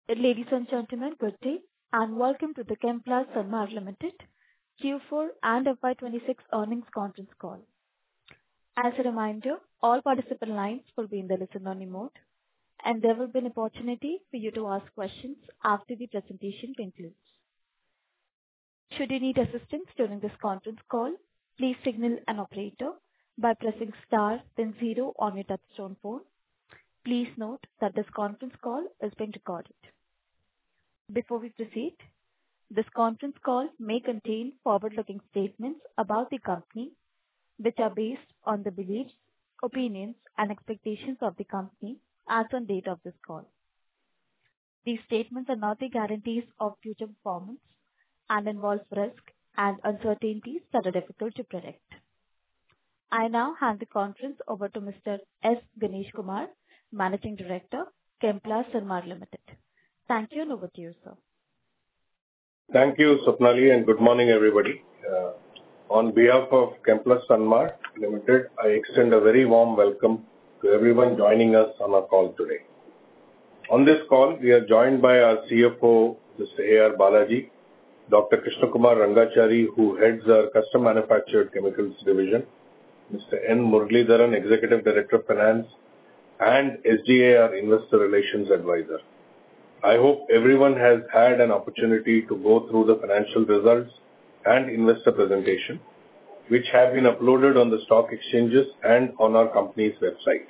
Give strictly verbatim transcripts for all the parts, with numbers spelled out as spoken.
Ladies and gentlemen, good day, and welcome to the Chemplast Sanmar Limited Q four and F Y twenty-six earnings conference call. As a reminder, all participant lines will be in the listen-only mode, and there will be an opportunity for you to ask questions after the presentation concludes. Should you need assistance during this conference call, please signal an operator by pressing star then zero on your touchtone phone. Please note that this conference call is being recorded. Before we proceed, this conference call may contain forward-looking statements about the company, which are based on the beliefs, opinions, and expectations of the company as on date of this call. These statements are not the guarantees of future performance and involve risk and uncertainties that are difficult to predict. I now hand the conference over to Mister S. Ganesh Kumar, Managing Director, Chemplast Sanmar Limited. Thank you, and over to you, sir. Thank you, Swapnali, and good morning, everybody. Uh, on behalf of Chemplast Sanmar Limited, I extend a very warm welcome to everyone joining us on our call today. On this call, we are joined by our C F O, Mister A R Balaji, Doctor Krishna Kumar Rangachari, who heads our Custom Manufactured Chemicals Division, Mister N. Muralidharan, Executive Director of Finance, and S G A, our Investor Relations Advisor. I hope everyone has had an opportunity to go through the financial results and investor presentation, which have been uploaded on the stock exchanges and on our company's website.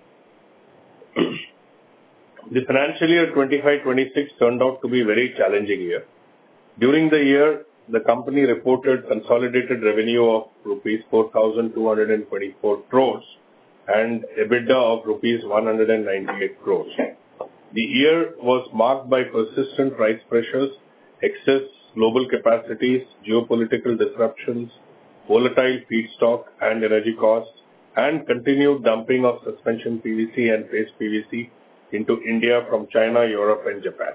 The financial year twenty-five twenty-six turned out to be a very challenging year. During the year, the company reported consolidated revenue of rupees four thousand two hundred twenty-four crores and EBITDA of rupees one hundred ninety-eight crores. The year was marked by persistent price pressures, excess global capacities, geopolitical disruptions, volatile feedstock and energy costs, and continued dumping of suspension P V C and paste P V C into India from China, Europe, and Japan.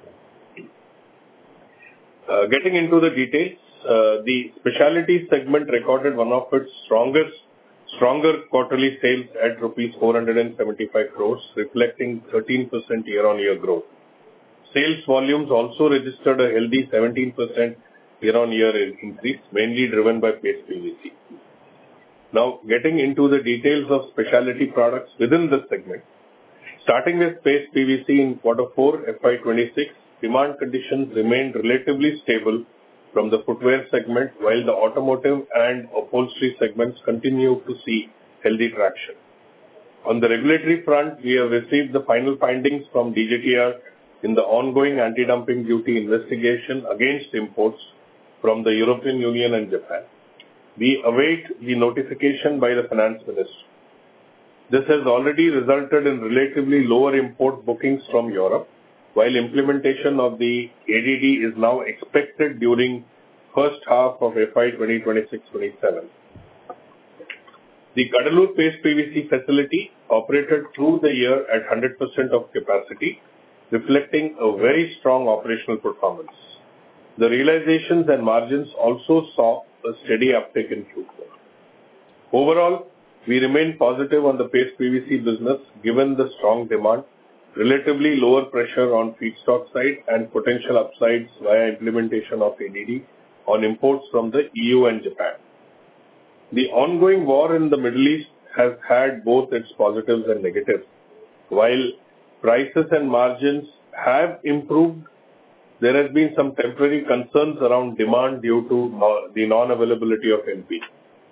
Uh, getting into the details, uh, the specialty segment recorded one of its strongest Stronger quarterly sales at rupees four hundred seventy-five crores, reflecting thirteen percent year-on-year growth. Sales volumes also registered a healthy seventeen percent year-on-year increase, mainly driven by paste P V C. Now, getting into the details of specialty products within this segment. Starting with paste P V C in quarter four F Y twenty-six, demand conditions remained relatively stable from the footwear segment, while the automotive and upholstery segments continue to see healthy traction. On the regulatory front, we have received the final findings from D G T R in the ongoing anti-dumping duty investigation against imports from the European Union and Japan. We await the notification by the Finance Minister. This has already resulted in relatively lower import bookings from Europe, while implementation of the A D D is now expected during first half of F Y twenty twenty-six twenty-seven. The Cuddalore paste P V C facility operated through the year at one hundred percent of capacity, reflecting a very strong operational performance. The realizations and margins also saw a steady uptick in Q four. Overall, we remain positive on the paste P V C business given the strong demand, relatively lower pressure on feedstock side, and potential upsides via implementation of A D D on imports from the E U and Japan. The ongoing war in the Middle East has had both its positives and negatives. While prices and margins have improved, there has been some temporary concerns around demand due to the non-availability of N P.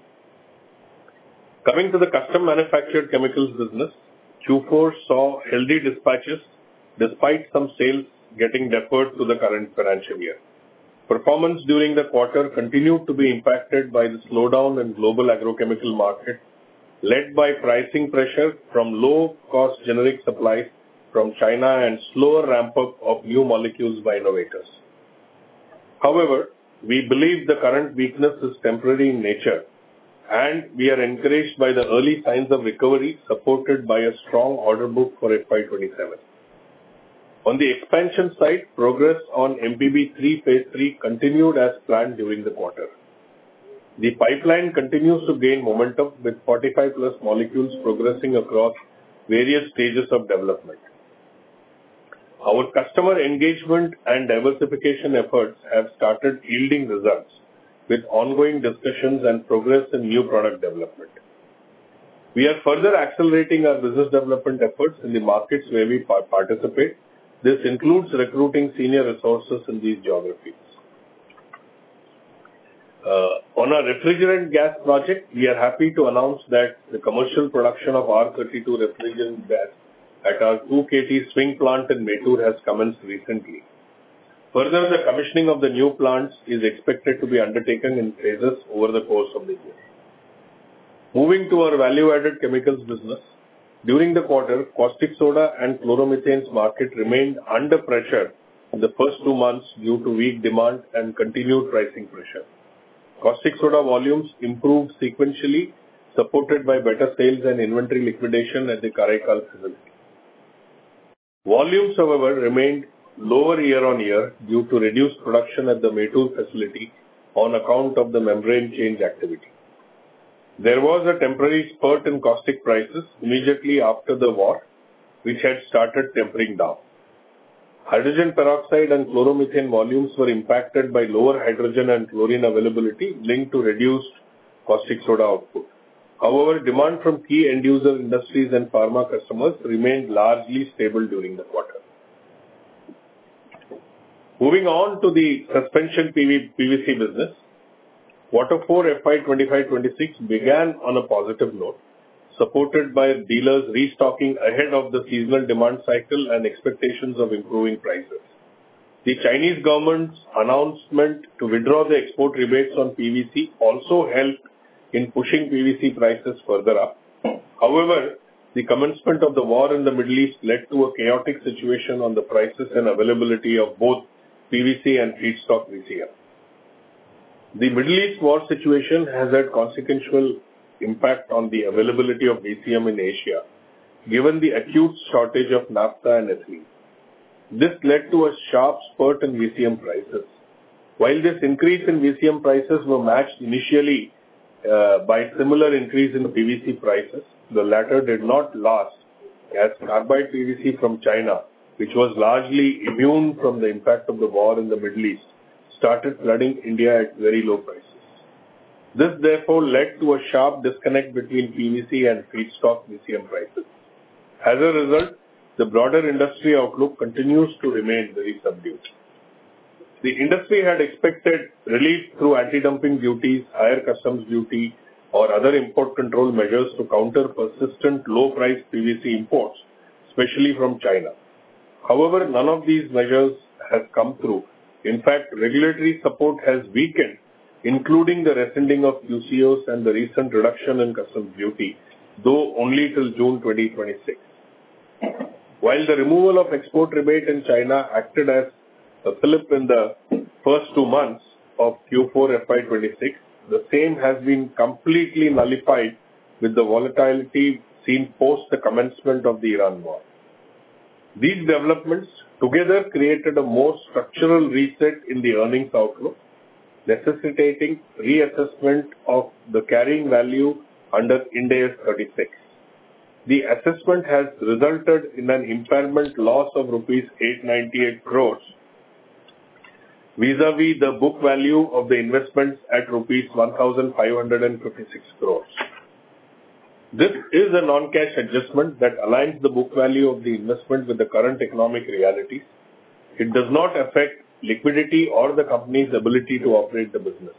Coming to the custom manufactured chemicals business, Q four saw healthy dispatches despite some sales getting deferred to the current financial year. Performance during the quarter continued to be impacted by the slowdown in global agrochemical market, led by pricing pressure from low-cost generic supplies from China and slower ramp-up of new molecules by innovators. However, we believe the current weakness is temporary in nature, and we are encouraged by the early signs of recovery supported by a strong order book for F Y twenty-seven. On the expansion side, progress on M P B three phase three continued as planned during the quarter. The pipeline continues to gain momentum with forty-five plus molecules progressing across various stages of development. Our customer engagement and diversification efforts have started yielding results with ongoing discussions and progress in new product development. We are further accelerating our business development efforts in the markets where we participate. This includes recruiting senior resources in these geographies. Uh, on our refrigerant gas project, we are happy to announce that the commercial production of R thirty-two refrigerant gas at our two kilotons swing plant in Mettur has commenced recently. Further, the commissioning of the new plants is expected to be undertaken in phases over the course of the year. Moving to our value-added chemicals business, during the quarter, caustic soda and chloromethanes market remained under pressure in the first two months due to weak demand and continued pricing pressure. Caustic soda volumes improved sequentially, supported by better sales and inventory liquidation at the Karaikal facility. Volumes, however, remained lower year-on-year due to reduced production at the Mettur facility on account of the membrane change activity. There was a temporary spurt in caustic prices immediately after the war, which had started tempering down. Hydrogen peroxide and chloromethane volumes were impacted by lower hydrogen and chlorine availability linked to reduced caustic soda output. However, demand from key end-user industries and pharma customers remained largely stable during the quarter. Moving on to the suspension P V C business, Quarter four F Y twenty-five twenty-six began on a positive note, supported by dealers restocking ahead of the seasonal demand cycle and expectations of improving prices. The Chinese government's announcement to withdraw the export rebates on P V C also helped in pushing P V C prices further up. However, the commencement of the war in the Middle East led to a chaotic situation on the prices and availability of both P V C and feedstock V C M. The Middle East war situation has had consequential impact on the availability of V C M in Asia, given the acute shortage of naphtha and ethylene. This led to a sharp spurt in V C M prices. While this increase in V C M prices were matched initially uh, by similar increase in P V C prices, the latter did not last as carbide P V C from China, which was largely immune from the impact of the war in the Middle East, started flooding India at very low prices. This therefore led to a sharp disconnect between P V C and feedstock V C M prices. As a result, the broader industry outlook continues to remain very subdued. The industry had expected relief through anti-dumping duties, higher customs duty, or other import control measures to counter persistent low-priced P V C imports, especially from China. However, none of these measures has come through. In fact, regulatory support has weakened, including the rescinding of Q C Os and the recent reduction in customs duty, though only till June twenty twenty-six. While the removal of export rebate in China acted as a fillip in the first two months of Q four F Y twenty-six, the same has been completely nullified with the volatility seen post the commencement of the Iran war. These developments together created a more structural reset in the earnings outlook, necessitating reassessment of the carrying value under Ind A S thirty-six. The assessment has resulted in an impairment loss of rupees eight hundred ninety-eight crores vis-a-vis the book value of the investments at rupees one thousand five hundred fifty-six crores. This is a non-cash adjustment that aligns the book value of the investment with the current economic realities. It does not affect liquidity or the company's ability to operate the business.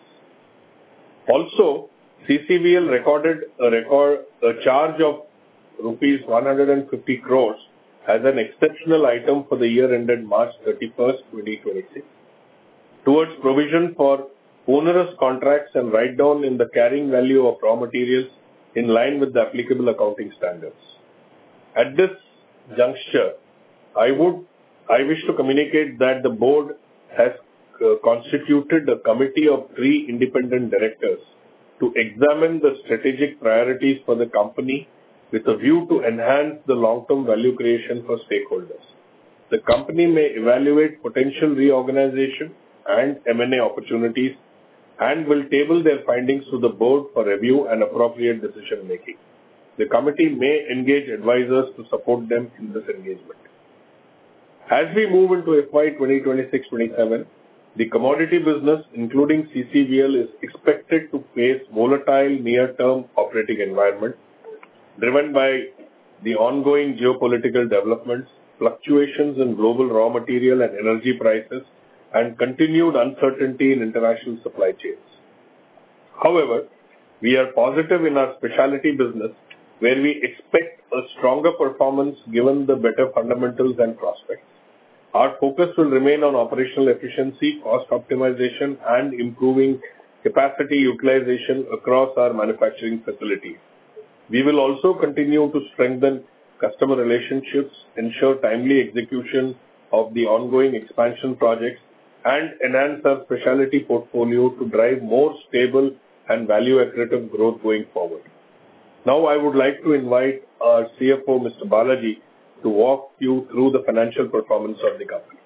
Also, C C V L recorded a record a charge of rupees one hundred fifty crores as an exceptional item for the year ended March thirty-first, twenty twenty-six, towards provision for onerous contracts and write-down in the carrying value of raw materials in line with the applicable accounting standards. At this juncture, I would I wish to communicate that the board has uh, constituted a committee of three independent directors to examine the strategic priorities for the company with a view to enhance the long-term value creation for stakeholders. The company may evaluate potential reorganization and M and A opportunities and will table their findings to the board for review and appropriate decision making. The committee may engage advisors to support them in this engagement. As we move into F Y twenty twenty-six twenty-seven, the commodity business, including C C V L, is expected to face volatile near-term operating environment driven by the ongoing geopolitical developments, fluctuations in global raw material and energy prices, and continued uncertainty in international supply chains. However, we are positive in our specialty business, where we expect a stronger performance given the better fundamentals and prospects. Our focus will remain on operational efficiency, cost optimization, and improving capacity utilization across our manufacturing facilities. We will also continue to strengthen customer relationships, ensure timely execution of the ongoing expansion projects, and enhance our specialty portfolio to drive more stable and value-accretive growth going forward. Now, I would like to invite our C F O, Mister Balaji, to walk you through the financial performance of the company.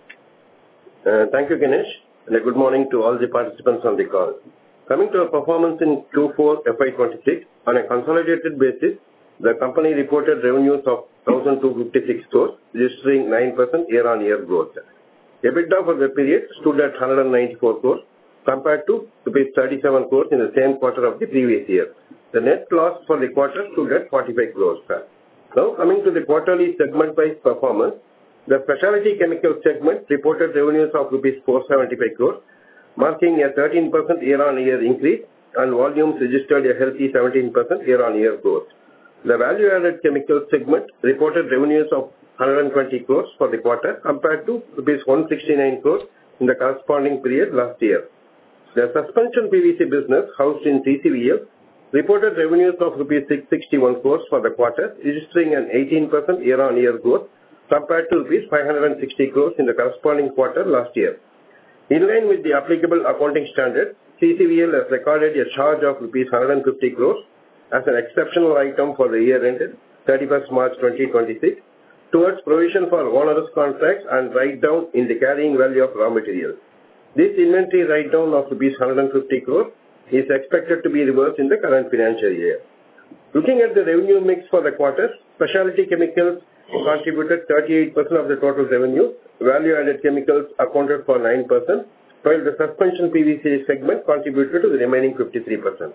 Uh, thank you, Ganesh, and a good morning to all the participants on the call. Coming to our performance in Q four F Y twenty-six, on a consolidated basis, the company reported revenues of one thousand two hundred fifty-six crores, registering nine percent year-on-year growth. EBITDA for the period stood at one hundred ninety-four crores, compared to rupees thirty-seven crores in the same quarter of the previous year. The net loss for the quarter stood at forty-five crores. Now, coming to the quarterly segment-wise performance, the specialty chemical segment reported revenues of rupees four hundred seventy-five crores, marking a thirteen percent year-on-year increase, and volumes registered a healthy seventeen percent year-on-year growth. The value-added chemical segment reported revenues of one hundred twenty crores for the quarter, compared to rupees one hundred sixty-nine crores in the corresponding period last year. The suspension P V C business, housed in C C V L, reported revenues of rupees six hundred sixty-one crores for the quarter, registering an eighteen percent year-on-year growth, compared to rupees five hundred sixty crores in the corresponding quarter last year. In line with the applicable accounting standards, C C V L has recorded a charge of rupees one hundred fifty crores as an exceptional item for the year ended thirty-first March twenty twenty-six towards provision for onerous contracts and write-down in the carrying value of raw materials. This inventory write-down of rupees one hundred fifty crores is expected to be reversed in the current financial year. Looking at the revenue mix for the quarter, specialty chemicals contributed thirty-eight percent of the total revenue, value-added chemicals accounted for nine percent, while the suspension P V C segment contributed to the remaining fifty-three percent.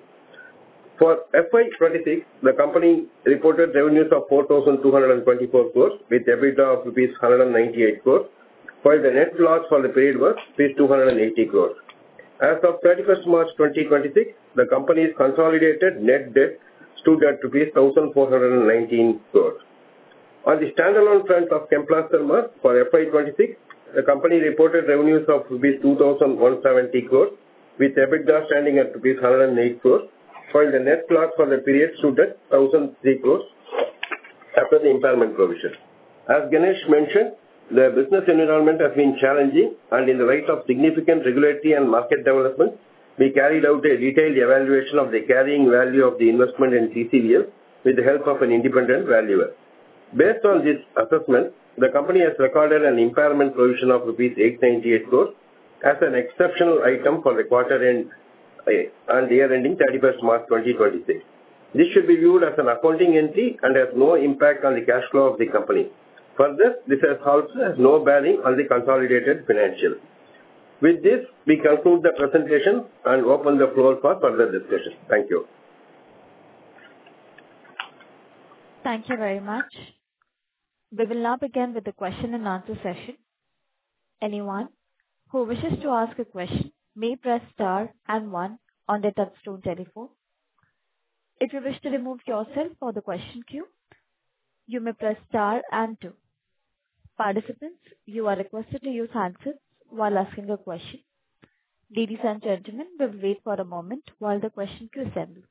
For F Y twenty-six, the company reported revenues of four thousand two hundred twenty-four crores with EBITDA of rupees one hundred ninety-eight crores, while the net loss for the period was rupees two hundred eighty crores. As of thirty-first March twenty twenty-six, the company's consolidated net debt stood at rupees one thousand four hundred nineteen crores. On the standalone front of Chemplast Sanmar, for F Y twenty-six, the company reported revenues of rupees two thousand one hundred seventy crores, with EBITDA standing at rupees one hundred eight crores, while the net loss for the period stood at one thousand three crores after the impairment provision. As Ganesh mentioned, the business environment has been challenging, and in the light of significant regulatory and market development, we carried out a detailed evaluation of the carrying value of the investment in C C V L with the help of an independent valuer. Based on this assessment, the company has recorded an impairment provision of rupees eight hundred ninety-eight crores as an exceptional item for the quarter end and year ending thirty-first March twenty twenty-six. This should be viewed as an accounting entry and has no impact on the cash flow of the company. Further, this has also has no bearing on the consolidated financials. With this, we conclude the presentation and open the floor for further discussion. Thank you. Thank you very much. We will now begin with the question and answer session. Anyone who wishes to ask a question may press star and one on their touchtone telephone. If you wish to remove yourself from the question queue, you may press star and two. Participants, you are requested to use handsets while asking a question. Ladies and gentlemen, we will wait for a moment while the question queue assembles.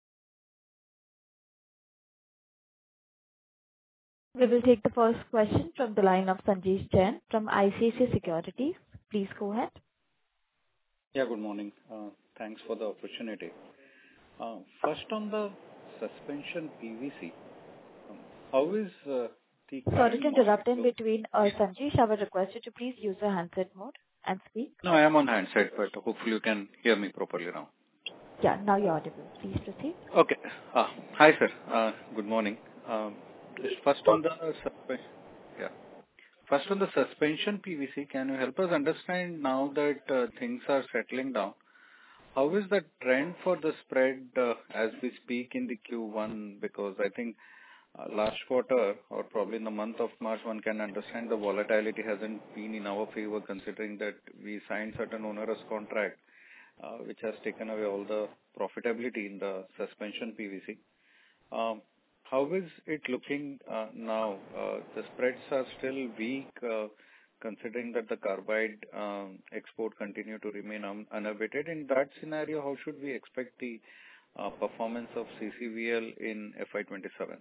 We will take the first question from the line of Sanjesh Jain from I C I C I Securities. Please go ahead. Yeah, good morning. Uh, thanks for the opportunity. Uh, first on the suspension P V C, um, how is uh, the... Sorry to interrupt in between. Uh, Sanjesh, I would request you to please use the handset mode and speak. No, I am on handset, but hopefully you can hear me properly now. Yeah, now you're audible. Please proceed. Okay. Uh, hi, sir. Uh, good morning. Um, First on the suspension, yeah. first on the suspension P V C, can you help us understand now that uh, things are settling down? How is the trend for the spread uh, as we speak in the Q one? Because I think uh, last quarter or probably in the month of March, one can understand the volatility hasn't been in our favor considering that we signed certain onerous contract uh, which has taken away all the profitability in the suspension P V C. Um, how is it looking uh, now? Uh, the spreads are still weak uh, considering that the carbide um, export continue to remain un- unabated. In that scenario, how should we expect the uh, performance of C C V L in F Y twenty-seven?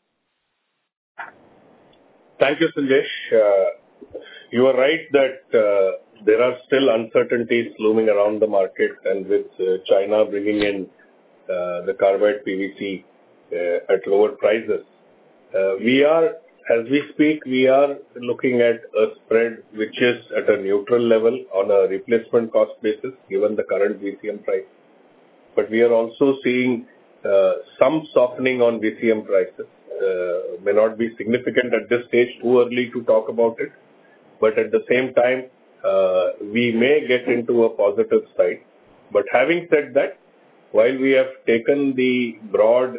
Thank you, Sanjesh. Uh, you are right that uh, there are still uncertainties looming around the market, and with uh, China bringing in uh, the carbide P V C uh, at lower prices, uh, we are, as we speak, we are looking at a spread which is at a neutral level on a replacement cost basis, given the current V C M price. But we are also seeing uh, some softening on V C M prices. Uh, may not be significant at this stage, too early to talk about it. But at the same time, uh, we may get into a positive side. But having said that, while we have taken the broad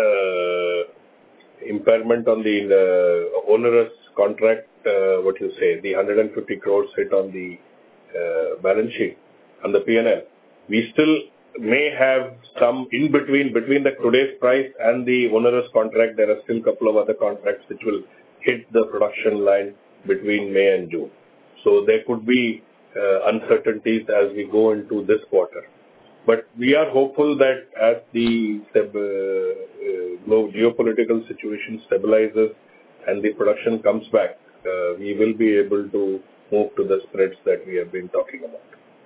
uh, impairment on the uh, onerous contract, uh, what you say, the one hundred fifty crores hit on the uh, balance sheet, on the P and L, we still may have some in between, between the today's price and the onerous contract. There are still a couple of other contracts which will hit the production line between May and June. So there could be uh, uncertainties as we go into this quarter. But we are hopeful that as the uh, uh, geopolitical situation stabilizes and the production comes back, uh, we will be able to move to the spreads that we have been talking about.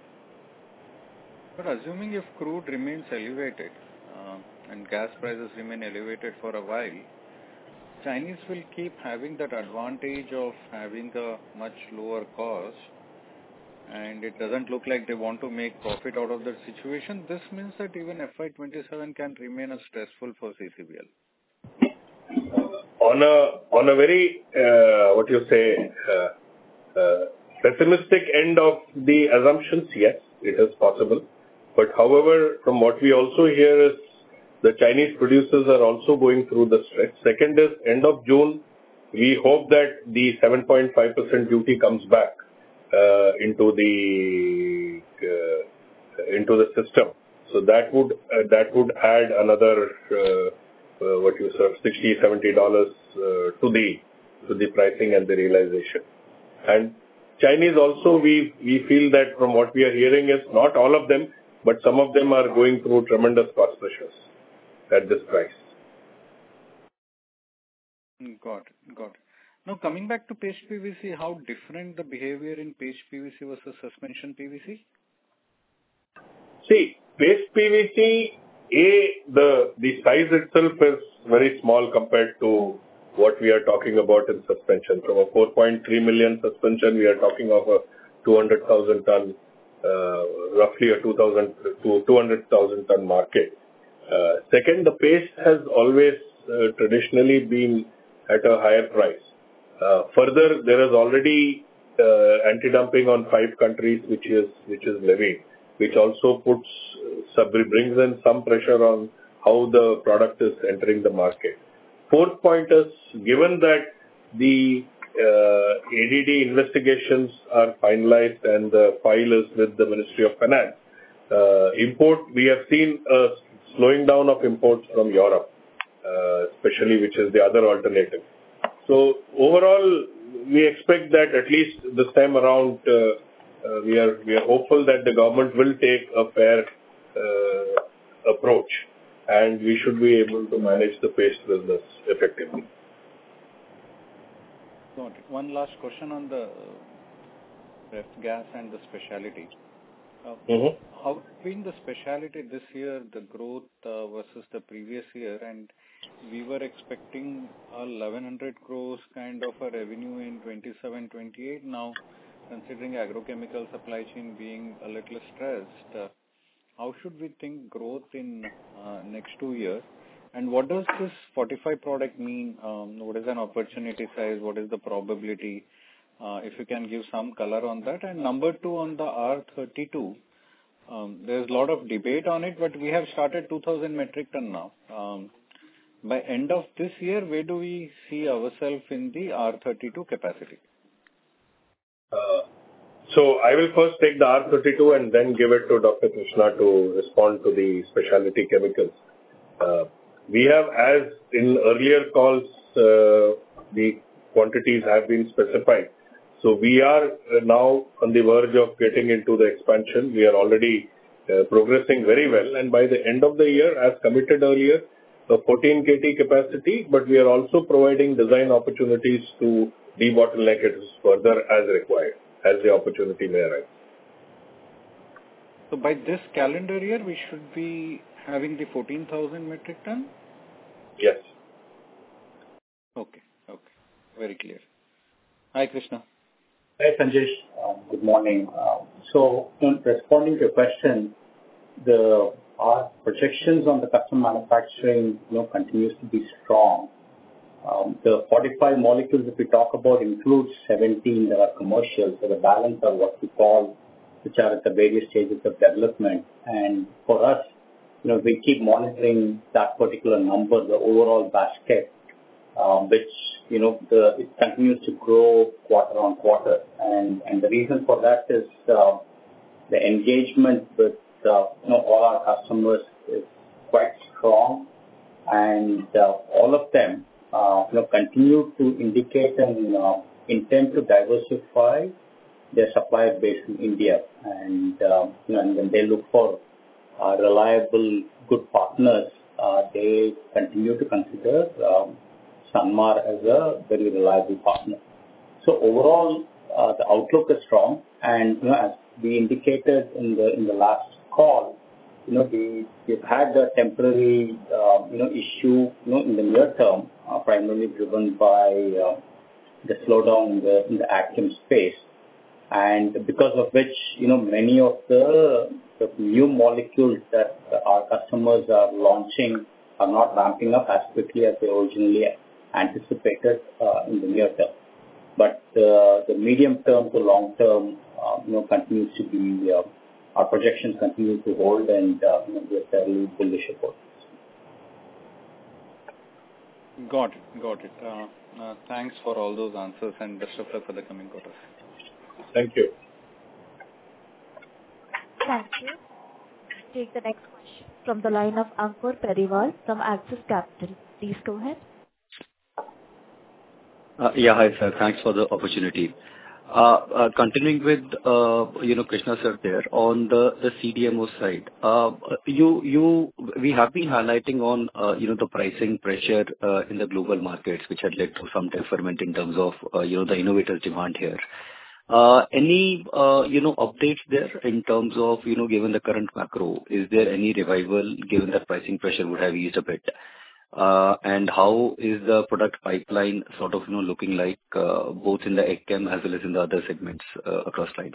But assuming if crude remains elevated uh, and gas prices remain elevated for a while, Chinese will keep having that advantage of having a much lower cost, and it doesn't look like they want to make profit out of that situation. This means that even F Y twenty-seven can remain as stressful for C C V L. On a on a very uh, what you say uh, uh, pessimistic end of the assumptions, yes, it is possible. But however, from what we also hear is the Chinese producers are also going through the stretch. Second is end of June, we hope that the seven point five percent duty comes back uh, into the uh, into the system. So that would uh, that would add another uh, uh, what you say sixty, seventy dollars uh, to the to the pricing and the realization. And Chinese also, we we feel that from what we are hearing is not all of them, but some of them are going through tremendous cost pressures at this price. Got it. Got it. Now, coming back to paste P V C, how different the behavior in paste P V C versus suspension P V C? See, paste P V C, A, the, the size itself is very small compared to what we are talking about in suspension. From a four point three million suspension, we are talking of a two hundred thousand ton, uh, roughly a two thousand to two hundred thousand ton market. Uh, second, the paste has always uh, traditionally been at a higher price. Uh, further, there is already uh, anti-dumping on five countries, which is which is levied, which also puts uh, sub brings in some pressure on how the product is entering the market. Fourth point is, given that the uh, A D D investigations are finalized and the file is with the Ministry of Finance, uh, import we have seen a slowing down of imports from Europe, uh, especially, which is the other alternative. So overall, we expect that at least this time around, uh, uh, we are we are hopeful that the government will take a fair uh, approach, and we should be able to manage the paste business effectively. Got it. One last question on the ref gas and the specialty. Uh, Mm-hmm. How has been the specialty this year, the growth uh, versus the previous year? And we were expecting a eleven hundred crores kind of a revenue in twenty-seven twenty-eight. Now, considering agrochemical supply chain being a little stressed, uh, how should we think growth in uh, next two years? And what does this forty-five product mean? Um, what is an opportunity size? What is the probability? Uh, if you can give some color on that. And number two, on the R thirty-two, um, there's a lot of debate on it, but we have started two thousand metric ton now. Um, by end of this year, where do we see ourselves in the R thirty-two capacity? Uh, so I will first take the R thirty-two and then give it to Doctor Krishna to respond to the specialty chemicals. Uh, we have, as in earlier calls, uh, the quantities have been specified. So we are now on the verge of getting into the expansion. We are already uh, progressing very well, and by the end of the year, as committed earlier, the fourteen K T capacity, but we are also providing design opportunities to debottleneck it further as required, as the opportunity may arise. So by this calendar year, we should be having the fourteen thousand metric ton? Yes. Okay. Okay. Very clear. Hi, Krishna. Hi, Sanjesh. Um, good morning. Um, so, in responding to your question, the our projections on the custom manufacturing, you know, continues to be strong. Um, the forty-five molecules that we talk about includes seventeen that are commercial, so the balance are what we call, which are at the various stages of development. And for us, you know, we keep monitoring that particular number, the overall basket, um, which, you know, the, it continues to grow quarter on quarter. And, and the reason for that is uh, the engagement with, uh, you know, all our customers is quite strong. And uh, all of them, uh, you know, continue to indicate an uh, intent to diversify their supplier base in India. And, uh, you know, and when they look for Uh, reliable, good partners, uh, they continue to consider um, Sanmar as a very reliable partner. So overall, uh, the outlook is strong, and you know, as we indicated in the in the last call, you know, we we've had a temporary uh, you know issue, you know, in the near term, uh, primarily driven by uh, the slowdown in the in the AgChem space. And because of which, you know, many of the, the new molecules that our customers are launching are not ramping up as quickly as they originally anticipated uh, in the near term. But uh, the medium term to long term, uh, you know, continues to be, uh, our projections continue to hold, and uh, you know, we are fairly bullish about this. Got it. Got it. Uh, uh, thanks for all those answers, and best of luck for the coming quarters. Thank you. Thank you. Take the next question from the line of Ankur Periwal from Axis Capital. Please go ahead. Uh, yeah, hi sir. Thanks for the opportunity. Uh, uh, continuing with uh, you know Krishna sir there on the, the C D M O side, uh, you you we have been highlighting on uh, you know the pricing pressure uh, in the global markets, which had led to some deferment in terms of uh, you know the innovators' demand here. Uh, any, uh, you know, updates there in terms of, you know, given the current macro, is there any revival given that pricing pressure would have eased a bit? Uh, and how is the product pipeline sort of, you know, looking like, uh, both in the AgChem as well as in the other segments, uh, across lines?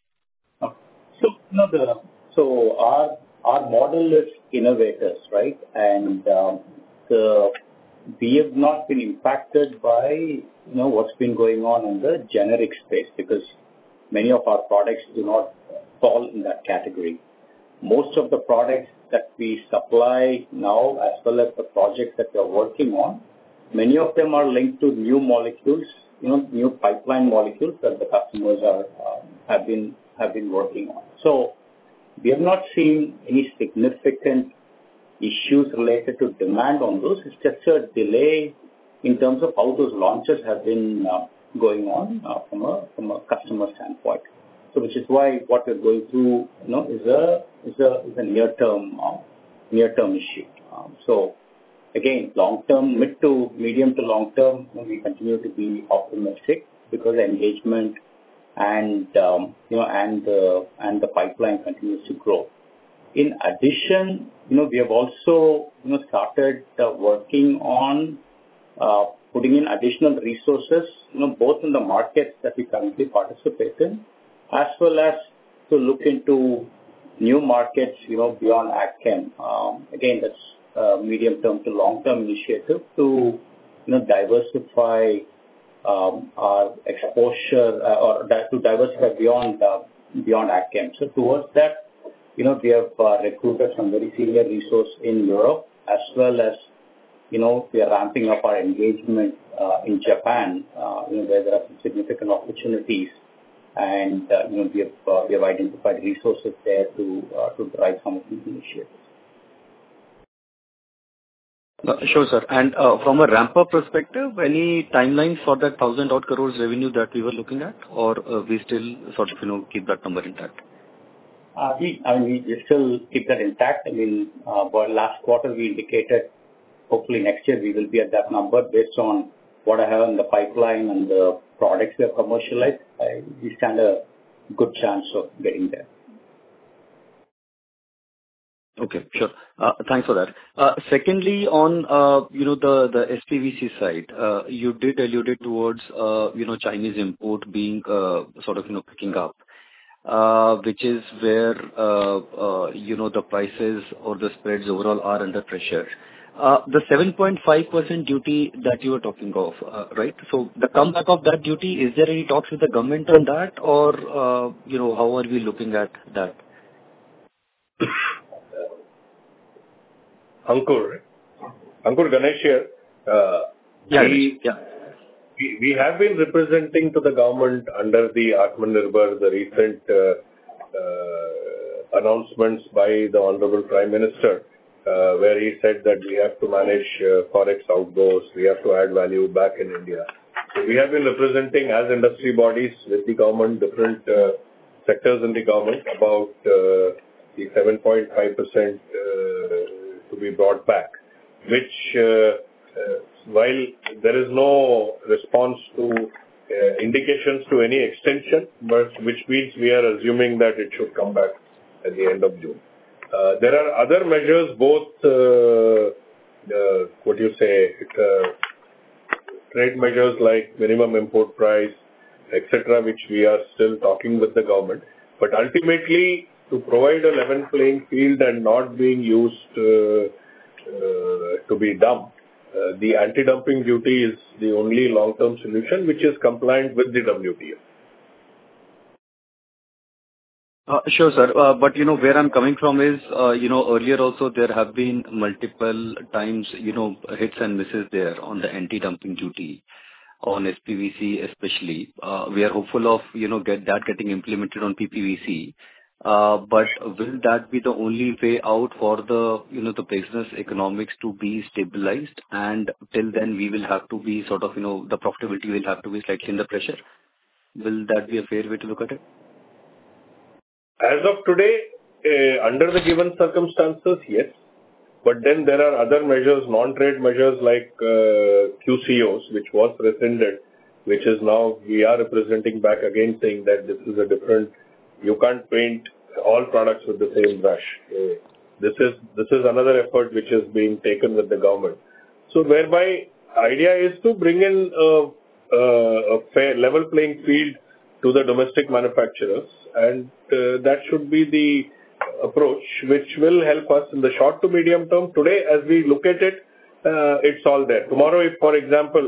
So, you know, the, so our, our model is innovators, right? And, um, the, we have not been impacted by, you know, what's been going on in the generic space, because many of our products do not fall in that category. Most of the products that we supply now, as well as the projects that we are working on, many of them are linked to new molecules, you know, new pipeline molecules that the customers are um, have been have been working on. So we have not seen any significant issues related to demand on those. It's just a delay in terms of how those launches have been uh, going on uh, from a from a customer standpoint. So, which is why what we're going through, you know, is a is a is a near term uh, near term issue. Um, so, again, long term, mid to medium to long term, you know, we continue to be optimistic because the engagement and um, you know and the and the pipeline continues to grow. In addition, you know, we have also, you know, started uh, working on uh, putting in additional resources, you know, both in the markets that we currently participate in, as well as to look into new markets, you know, beyond AgChem. Um, again, that's a medium-term to long-term initiative to, you know, diversify um, our exposure uh, or di- to diversify beyond uh, beyond AgChem. So towards that, you know, we have uh, recruited some very senior resource in Europe, as well as, you know, we are ramping up our engagement uh, in Japan, uh, you know, where there are some significant opportunities, and uh, you know, we have uh, we have identified resources there to uh, to drive some of these initiatives. Uh, Sure, sir. And uh, from a ramp-up perspective, any timelines for that one thousand odd crores revenue that we were looking at, or uh, we still sort of, you know, keep that number intact? Uh, we, I mean, we still keep that intact. I mean, uh, for last quarter, we indicated hopefully next year we will be at that number based on what I have in the pipeline and the products we have commercialized. I, we stand a good chance of getting there. Okay, sure. Uh, Thanks for that. Uh, Secondly, on, uh, you know, the the S P V C side, uh, you did allude towards, uh, you know, Chinese import being uh, sort of, you know, picking up, uh, which is where, uh, uh, you know, the prices or the spreads overall are under pressure. Uh, The seven point five percent duty that you were talking of, uh, right? So the comeback of that duty, is there any talks with the government on that, or, uh, you know, how are we looking at that? Ankur, Ankur Ganesh here. Uh, Yeah, we, yeah. we, we have been representing to the government under the Atmanirbhar, the recent uh, uh, announcements by the Honorable Prime Minister, uh, where he said that we have to manage uh, forex outgoes, we have to add value back in India. So we have been representing as industry bodies with the government, different uh, sectors in the government about uh, the seven point five percent uh, to be brought back, which uh, uh, while there is no response to uh, indications to any extension, but which means we are assuming that it should come back at the end of June. Uh, there are other measures, both uh, uh, what you say, uh, trade measures like minimum import price, et cetera, which we are still talking with the government. But ultimately, to provide a level playing field and not being used uh, uh, to be dumped, uh, the anti-dumping duty is the only long-term solution which is compliant with the W T O. Uh, Sure, sir. Uh, But, you know, where I'm coming from is, uh, you know, earlier also there have been multiple times, you know, hits and misses there on the anti-dumping duty on S P V C especially. Uh, We are hopeful of, you know, get that getting implemented on P P V C. Uh, But will that be the only way out for the, you know, the business economics to be stabilized? And till then, we will have to be sort of, you know, the profitability will have to be slightly under pressure. Will that be a fair way to look at it? As of today, uh, under the given circumstances, yes. But then there are other measures, non-trade measures like uh, Q C Os, which was rescinded, which is now we are representing back again saying that this is a different, you can't paint all products with the same brush. Uh, this is this is another effort which is being taken with the government. So whereby idea is to bring in a, a, a fair level playing field to the domestic manufacturers, and uh, that should be the approach which will help us in the short to medium term. Today, as we look at it, uh, it's all there. Tomorrow, if, for example,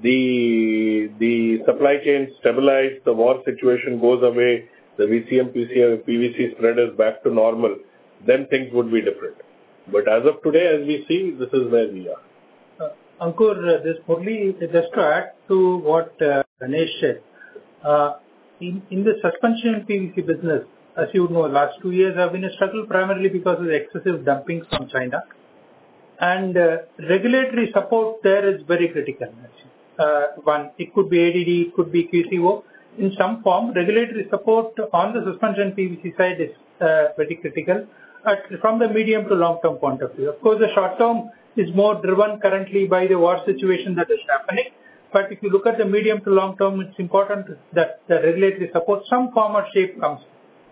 the the supply chain stabilize, the war situation goes away, the V C M, P V C spread is back to normal, then things would be different. But as of today, as we see, this is where we are. Uh, Ankur, uh, this Murli, just to add to what uh, Ganesh said, uh, in, in the suspension P V C business, as you know, last two years have been a struggle primarily because of the excessive dumping from China. And uh, regulatory support there is very critical. Uh, one, it could be A D D, it could be Q C O. In some form, regulatory support on the suspension P V C side is uh, very critical uh, from the medium to long-term point of view. Of course, the short-term is more driven currently by the war situation that is happening. But if you look at the medium to long-term, it's important that the regulatory support, some form or shape comes.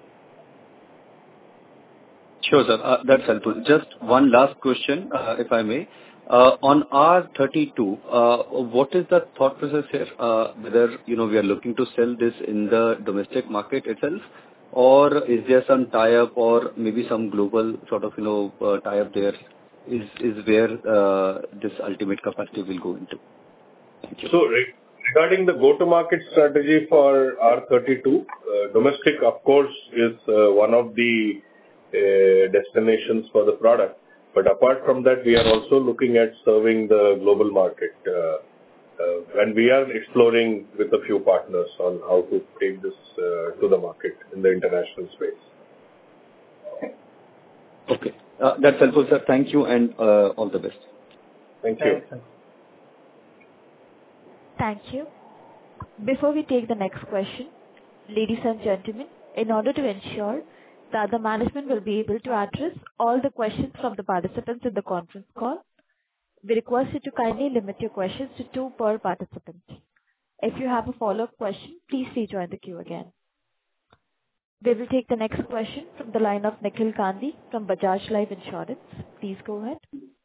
Sure, sir. Uh, That's helpful. Just one last question, uh, if I may. Uh, On R thirty-two, uh, what is the thought process here? Uh, Whether, you know, we are looking to sell this in the domestic market itself, or is there some tie-up or maybe some global sort of, you know, uh, tie-up there is is where uh, this ultimate capacity will go into? Thank you. So re- regarding the go-to-market strategy for R thirty-two, uh, domestic, of course, is uh, one of the uh, destinations for the product. But apart from that, we are also looking at serving the global market. Uh, uh, and we are exploring with a few partners on how to take this uh, to the market in the international space. Okay. Uh, that's helpful, sir. Thank you and uh, all the best. Thank you. Thank you. Before we take the next question, ladies and gentlemen, in order to ensure that the management will be able to address all the questions from the participants in the conference call, we request you to kindly limit your questions to two per participant. If you have a follow-up question, please rejoin the queue again. We will take the next question from the line of Nikhil Gandhi from Bajaj Life Insurance. Please go ahead.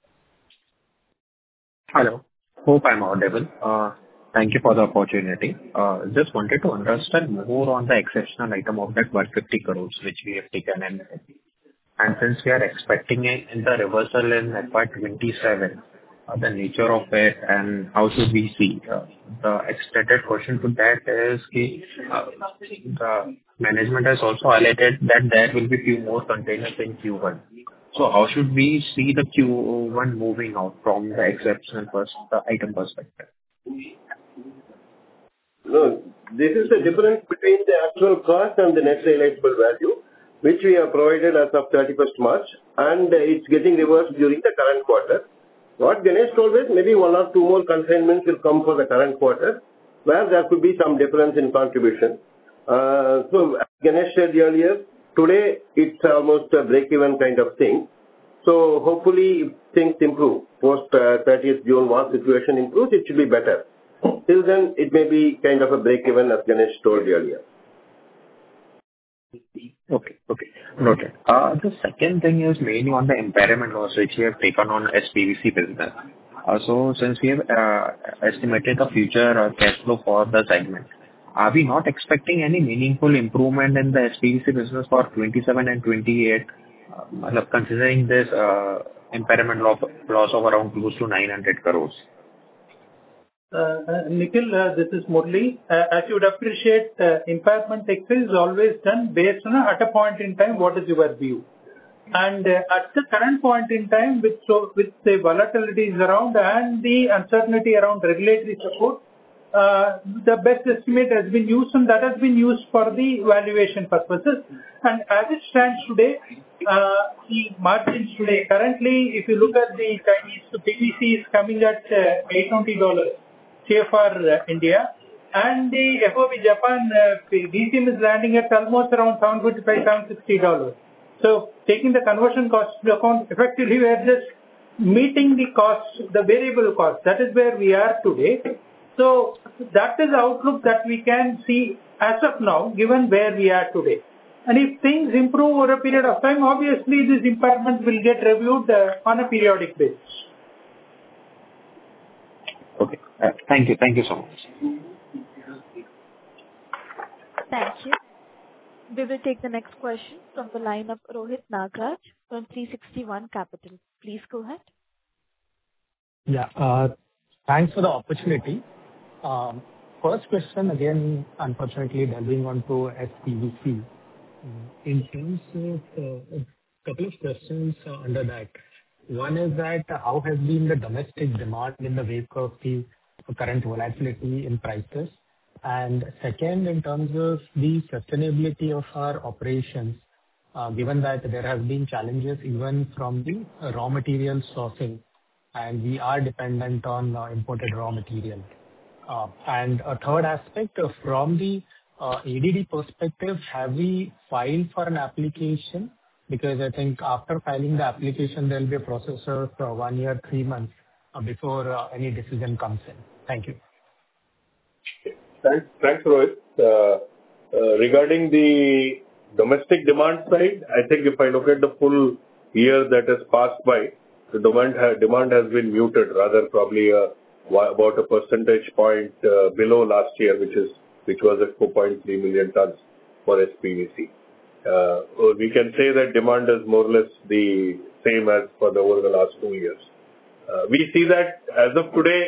Hello. Hope I'm audible. Uh, Thank you for the opportunity. Uh, Just wanted to understand more on the exceptional item of that one hundred fifty crores which we have taken in. And since we are expecting it in the reversal in F Y twenty-seven, uh, the nature of it and how should we see? Uh, The extended question to that is, uh, the management has also highlighted that there will be few more containers in Q one. So how should we see the Q one moving out from the exceptional pers- the item perspective? No, this is the difference between the actual cost and the net realizable value, which we have provided as of thirty-first March, and it's getting reversed during the current quarter. What Ganesh told us, maybe one or two more consignments will come for the current quarter, where there could be some difference in contribution. Uh, so, as Ganesh said earlier, today it's almost a break-even kind of thing. So, hopefully, if things improve, post uh, thirtieth June, once situation improves, it should be better. Till then, it may be kind of a break-even, as Ganesh told earlier. Okay. Okay. Noted. Uh, The second thing is mainly on the impairment loss which we have taken on S P V C business. Uh, So since we have uh, estimated the future uh, cash flow for the segment, are we not expecting any meaningful improvement in the S P V C business for twenty-seven and twenty-eight, uh, considering this uh, impairment loss loss of around close to nine hundred crores? Uh, uh, Nikhil, uh, this is Murli. Uh, as you would appreciate, uh, impairment exercise is always done based on a, at a point in time what is your view. And uh, at the current point in time, with so with the volatilities around and the uncertainty around regulatory support, uh, the best estimate has been used, and that has been used for the valuation purposes. And as it stands today, uh, the margins today, currently, if you look at the Chinese P V C is coming at uh, eight hundred twenty dollars. C F R uh, India, and the F O B Japan uh, D C M is landing at almost around seven fifty-five, seven sixty dollars. So taking the conversion cost into account, effectively we are just meeting the cost, the variable cost. That is where we are today. So that is the outlook that we can see as of now, given where we are today. And if things improve over a period of time, obviously this impairment will get reviewed uh, on a periodic basis. Okay. Uh, Thank you. Thank you so much. Thank you. We will take the next question from the line of Rohit Nagraj from three sixty-one Capital. Please go ahead. Yeah. Uh, thanks for the opportunity. Um, first question, again, unfortunately, delving onto S P V C. In terms of uh, a couple of questions uh, under that. One is that uh, how has been the domestic demand in the wake of the current volatility in prices? And second, in terms of the sustainability of our operations, uh, given that there have been challenges even from the uh, raw material sourcing, and we are dependent on uh, imported raw material. Uh, And a third aspect, uh, from the uh, A D D perspective, have we filed for an application? Because I think after filing the application, there will be a process of uh, one year, three months uh, before uh, any decision comes in. Thank you. Thanks, thanks, Rohit. Uh, uh, Regarding the domestic demand side, I think if I look at the full year that has passed by, the demand ha- demand has been muted, rather probably uh, wa- about a percentage point uh, below last year, which is which was at four point three million tons for S P V C. Uh, so we can say that demand is more or less the same as for the over the last two years. Uh, we see that as of today,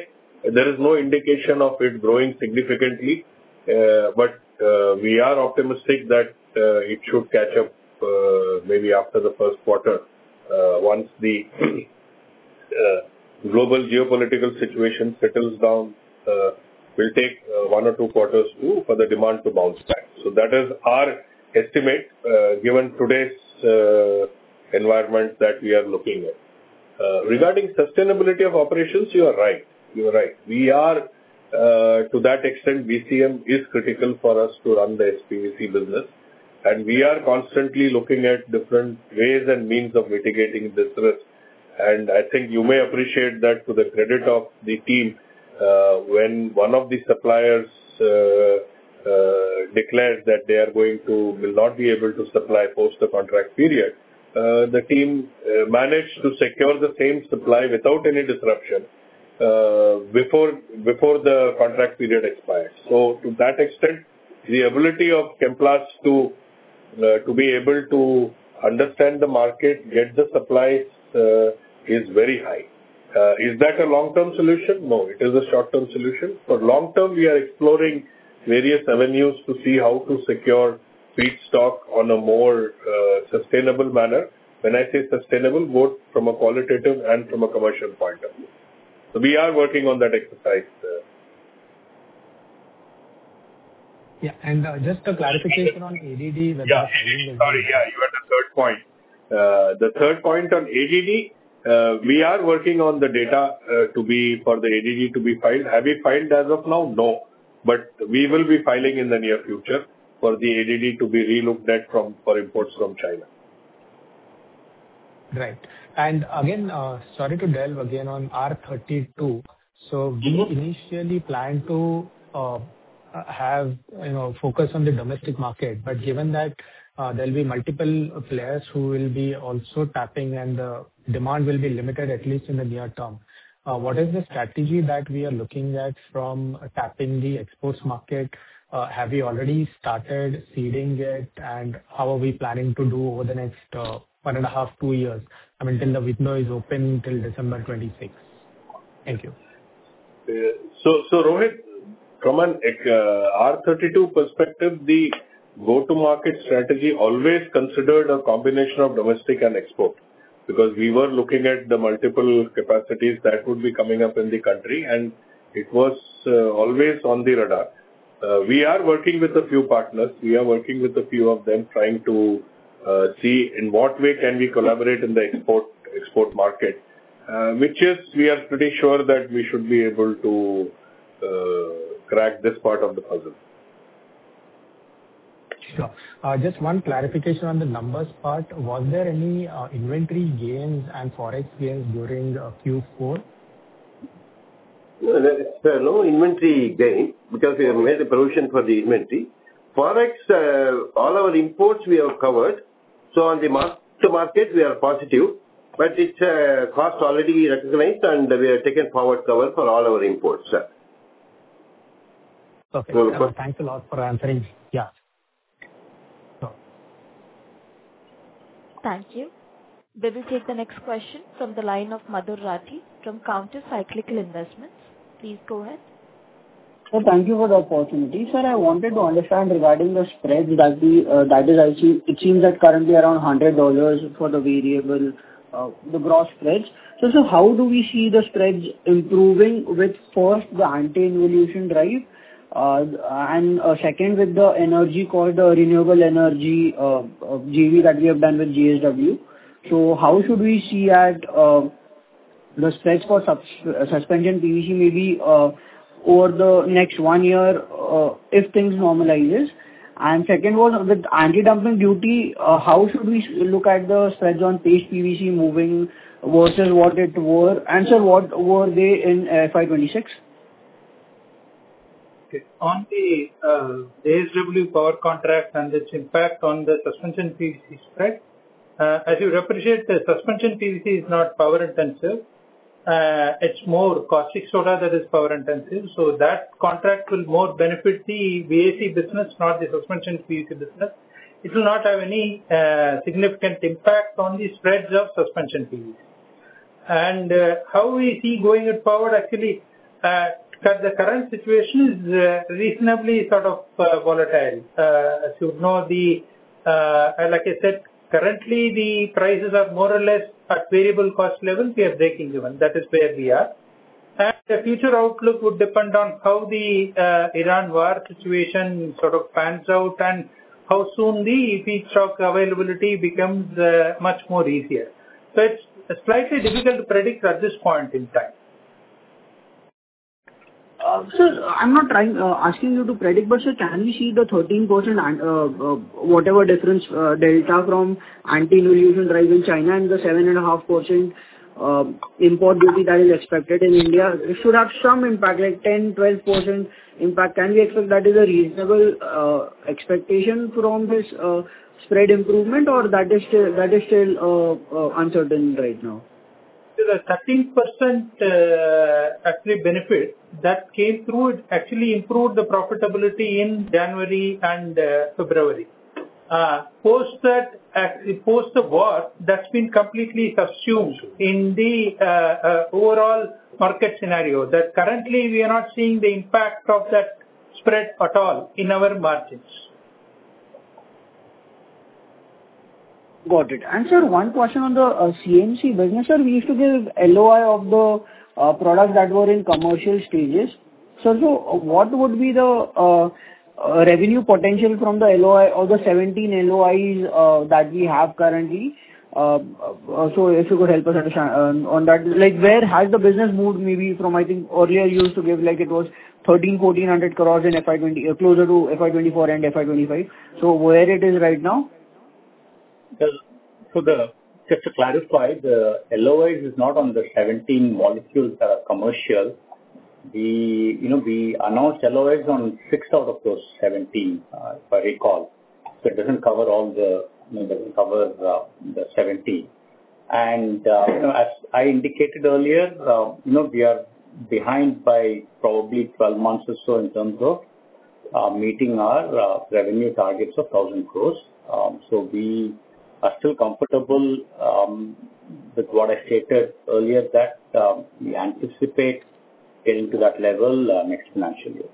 there is no indication of it growing significantly, uh, but uh, we are optimistic that uh, it should catch up uh, maybe after the first quarter uh, once the uh, global geopolitical situation settles down. Uh, will take uh, one or two quarters to, for the demand to bounce back. So that is our estimate uh, given today's uh, environment that we are looking at. Uh, regarding sustainability of operations, you are right. You are right. We are, uh, to that extent, B C M is critical for us to run the S P V C business. And we are constantly looking at different ways and means of mitigating this risk. And I think you may appreciate that to the credit of the team, Uh, when one of the suppliers uh, uh, declares that they are going to, will not be able to supply post the contract period, uh, the team uh, managed to secure the same supply without any disruption uh, before before the contract period expired. So to that extent, the ability of Chemplast to uh, to be able to understand the market, get the supplies uh, is very high. Uh, is that a long-term solution? No, it is a short-term solution. For long-term, we are exploring various avenues to see how to secure feedstock on a more uh, sustainable manner. When I say sustainable, both from a qualitative and from a commercial point of view. So we are working on that exercise. Uh. Yeah, and uh, just a clarification on A D D. Whether yeah, A D D, sorry, yeah, you had the third point. Uh, the third point on A D D, Uh, we are working on the data uh, to be for the A D D to be filed. Have we filed as of now? No. But we will be filing in the near future for the A D D to be relooked at from for imports from China. Right. And again, uh, sorry to delve again on R thirty-two. So we initially planned to uh, have, you know, focus on the domestic market, but given that uh, there will be multiple players who will be also tapping and the demand will be limited at least in the near term. Uh, What is the strategy that we are looking at from tapping the exports market? Uh, Have we already started seeding it, and how are we planning to do over the next uh, one and a half, two years? I mean, till the window is open till December twenty-sixth. Thank you. Uh, So, so Rohit, from an uh, R thirty-two perspective, the go-to-market strategy always considered a combination of domestic and export, because we were looking at the multiple capacities that would be coming up in the country, and it was uh, always on the radar. Uh, we are working with a few partners. We are working with a few of them, trying to uh, see in what way can we collaborate in the export export market, uh, which is, we are pretty sure that we should be able to uh, crack this part of the puzzle. Sure. Uh, Just one clarification on the numbers part. Was there any uh, inventory gains and Forex gains during uh, Q four? No, there is uh, no inventory gain because we have made a provision for the inventory. Forex, uh, all our imports we have covered. So on the mark-to-market, we are positive, but it's uh, cost already recognized, and we have taken forward cover for all our imports. Okay. Uh, Thanks a lot for answering. Yeah. Thank you. We will take the next question from the line of Madhur Rathi from Counter Cyclical Investments. Please go ahead. Sir, thank you for the opportunity. Sir, I wanted to understand regarding the spreads that we, uh, that is, I see, it seems that currently around one hundred dollars for the variable, uh, the gross spreads. So, so how do we see the spreads improving with first the anti-involution drive, uh, and uh, second with the energy called the renewable energy uh, uh, J V that we have done with J S W. So how should we see at uh, the spreads for subs- uh, suspension P V C maybe uh, over the next one year uh, if things normalizes? And second was with anti-dumping duty, uh, how should we look at the spreads on paste P V C moving versus what it were? And sir, what were they in F Y twenty-six? Okay. On the uh, J S W power contract and its impact on the suspension P V C spread, uh, as you appreciate, the suspension P V C is not power intensive. Uh, it's more caustic soda that is power intensive. So that contract will more benefit the V A C business, not the suspension P V C business. It will not have any uh, significant impact on the spreads of suspension P V C. And uh, how we see going it forward, actually, uh, the current situation is uh, reasonably sort of uh, volatile. Uh, as you know, the uh, like I said, currently the prices are more or less at variable cost level. We are breaking even. That is where we are. And the future outlook would depend on how the uh, Iran war situation sort of pans out and how soon the feedstock availability becomes uh, much more easier. So it's slightly difficult to predict at this point in time. Uh, sir, I'm not trying uh, asking you to predict, but sir, can we see the thirteen percent uh, uh, whatever difference uh, delta from anti-involution drive in China and the seven point five percent uh, import duty that is expected in India? It should have some impact, like ten to twelve percent impact. Can we expect that is a reasonable uh, expectation from this uh, spread improvement, or that is still, that is still uh, uh, uncertain right now? The thirteen percent uh, actually benefit that came through, it actually improved the profitability in January and uh, February. Uh, post that, actually post the war, that's been completely subsumed in the uh, uh, overall market scenario. That currently we are not seeing the impact of that spread at all in our margins. Got it. And sir, one question on the uh, C N C business. Sir, we used to give L O I of the uh, products that were in commercial stages. So, so uh, what would be the uh, uh, revenue potential from the L O I or the seventeen L O Is uh, that we have currently? Uh, uh, so, if you could help us understand uh, on that, like where has the business moved? Maybe from, I think earlier you used to give like it was thirteen, fourteen hundred crores in F Y twenty, uh, closer to F Y twenty-four and F Y twenty-five. So, where it is right now? So the just to clarify, the L O Is is not on the seventeen molecules that are commercial. We, you know, we announced L O Is on six out of those seventeen, uh, if I recall. So it doesn't cover all the, you know, doesn't cover uh, the seventeen. And uh, you know, as I indicated earlier, uh, you know, we are behind by probably twelve months or so in terms of uh, meeting our uh, revenue targets of one thousand crores. Um, so we are still comfortable um, with what I stated earlier, that um, we anticipate getting to that level uh, next financial year.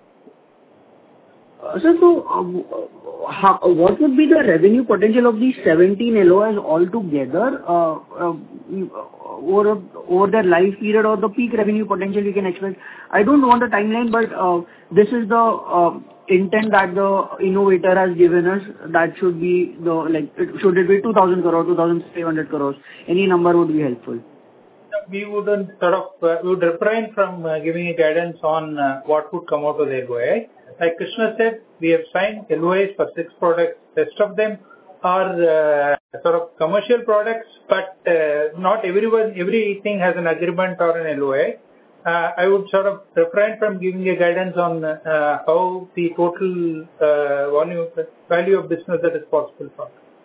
Uh, sir, so um, how, what would be the revenue potential of these seventeen L O Is altogether uh, uh, over, over their life period, or the peak revenue potential we can expect? I don't want a timeline, but uh, this is the uh, intent that the innovator has given us. That should be the, like, it, should it be two thousand crores, two thousand five hundred crores? Any number would be helpful. We wouldn't sort of, uh, we would refrain from uh, giving a guidance on uh, what would come out of the L O I. Like Krishna said, we have signed L O Is for six products. Rest of them are uh, sort of commercial products, but uh, not everyone, everything has an agreement or an L O I. Uh, I would sort of refrain from giving a guidance on uh, how the total uh, volume, value of business that is possible for.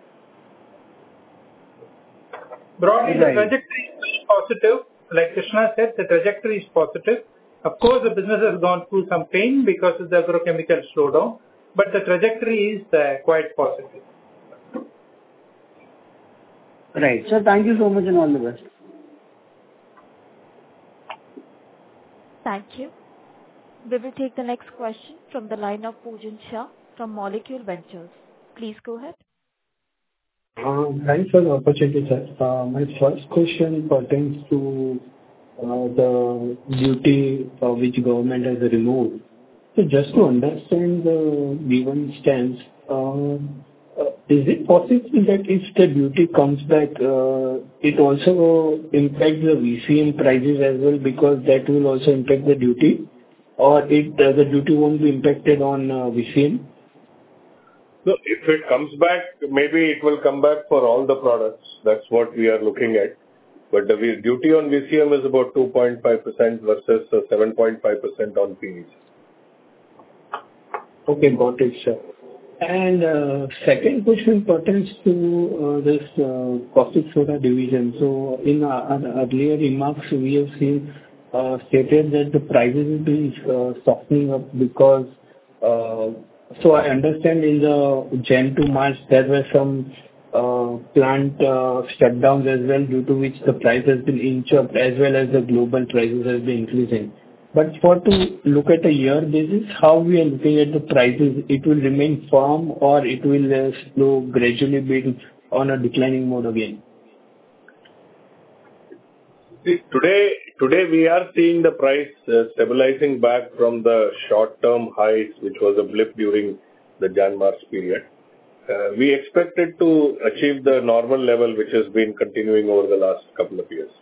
Broadly, right. The trajectory is positive. Like Krishna said, the trajectory is positive. Of course, the business has gone through some pain because of the agrochemical slowdown, but the trajectory is uh, quite positive. Right. Sir, thank you so much and all the best. Thank you. We will take the next question from the line of Poojan Shah from Molecule Ventures. Please go ahead. Uh, thanks for the opportunity, sir. Uh, my first question pertains to uh, the duty uh, which government has removed. So just to understand the given stance, uh, uh, is it possible that if the duty comes back, uh, it also impacts the V C M prices as well, because that will also impact the duty, or it uh, the duty won't be impacted on uh, V C M? No, if it comes back, maybe it will come back for all the products. That's what we are looking at. But the duty on V C M is about two point five percent versus seven point five percent on P V C. Okay, got it, sir. And uh, second question pertains to uh, this uh, caustic soda division. So in our earlier remarks, we have seen uh, stated that the prices will be uh, softening up because uh, so I understand in the January to March there were some uh, plant uh, shutdowns as well, due to which the price has been inched up, as well as the global prices has been increasing. But for to look at a year basis, how we are looking at the prices, it will remain firm or it will uh, slow gradually build on a declining mode again? See, Today, today we are seeing the price uh, stabilizing back from the short-term highs, which was a blip during the Jan-March period. Uh, We expect it to achieve the normal level, which has been continuing over the last couple of years.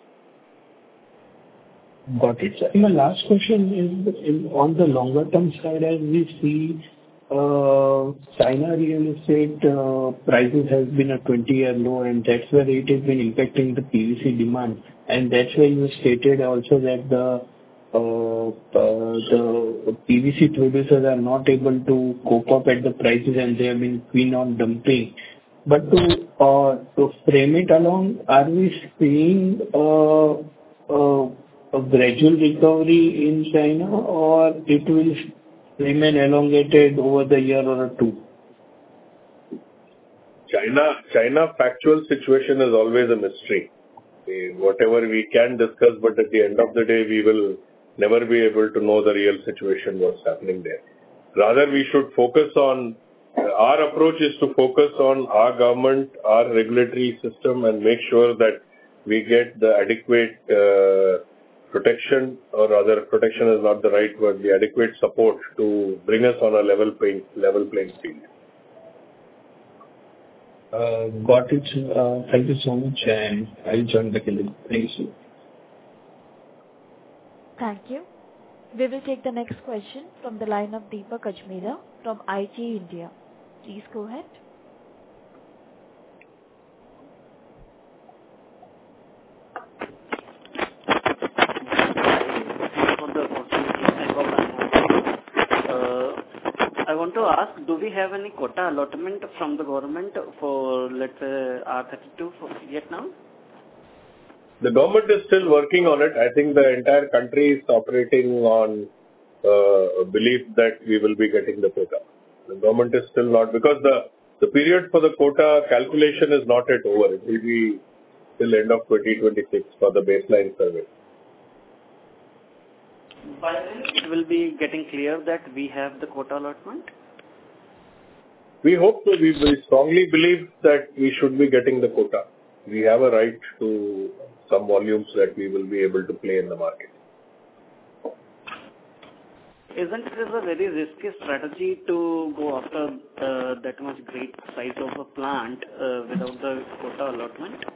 Got it, sir. My last question is in- on the longer term side, as we see, uh, China real estate uh, prices has been a twenty-year low, and that's where it has been impacting the P V C demand. And that's why you stated also that the uh, uh, the P V C producers are not able to cope up at the prices, and they have been keen on dumping. But to uh, to frame it along, are we seeing uh, uh, a gradual recovery in China, or it will remain elongated over the year or two? China, China factual situation is always a mystery. Eh, Whatever we can discuss, but at the end of the day, we will never be able to know the real situation, what's happening there. Rather, we should focus on, our approach is to focus on our government, our regulatory system, and make sure that we get the adequate uh, protection, or rather protection is not the right word, the adequate support to bring us on a level playing, level playing field. Uh, Got it. Uh, Thank you so much, and I'll join the queue. Thank you, sir. Thank you. We will take the next question from the line of Deepak Ajmera from I G India. Please go ahead. For the opportunity. I hope I'm audible. Uh, I want to ask, do we have any quota allotment from the government for, let's say, R thirty-two for yet now? The government is still working on it. I think the entire country is operating on uh, a belief that we will be getting the quota. The government is still not, because the, the period for the quota calculation is not yet over. It will be till end of twenty twenty-six for the baseline survey. By when it will be getting clear that we have the quota allotment? We hope so. We, we strongly believe that we should be getting the quota. We have a right to some volumes that we will be able to play in the market. Isn't it a very risky strategy to go after uh, that much great size of a plant uh, without the quota allotment?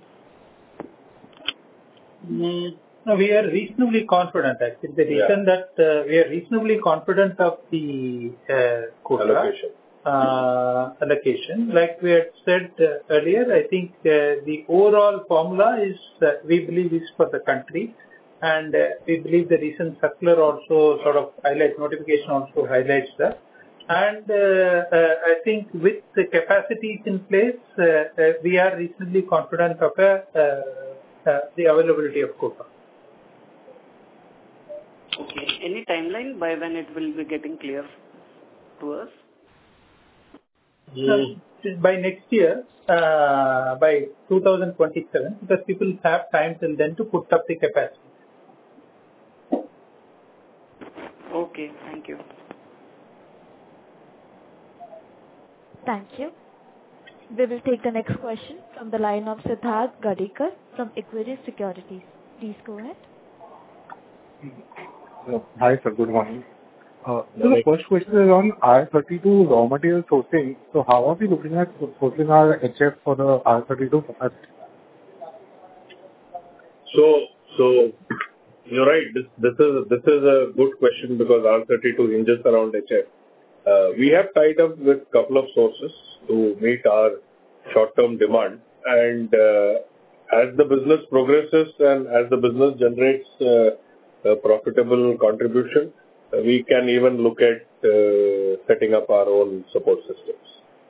Mm, no, we are reasonably confident. Actually, the reason Yeah. that uh, we are reasonably confident of the uh, quota Allocation. uh, allocation, like we had said uh, earlier, I think uh, the overall formula is uh, we believe is for the country, and uh, we believe the recent circular also sort of highlights, notification also highlights that. And uh, uh, I think with the capacities in place, uh, uh, we are reasonably confident of a, uh, uh, the availability of quota. Okay. Any timeline by when it will be getting clear to us? So, by next year, uh, by two thousand twenty-seven, because people have time till then to put up the capacity. Okay, thank you. Thank you. We will take the next question from the line of Siddharth Gadekar from Equirus Securities. Please go ahead. Uh, Hi, sir. Good morning. Uh, So the first question is on R thirty-two raw material sourcing. So how are we looking at sourcing our H F for the R thirty-two capacity? So, so you're right. This, this is this is a good question because R thirty-two hinges around H F. Uh, we have tied up with a couple of sources to meet our short-term demand, and uh, as the business progresses and as the business generates uh, a profitable contribution, uh, we can even look at uh, setting up our own support systems.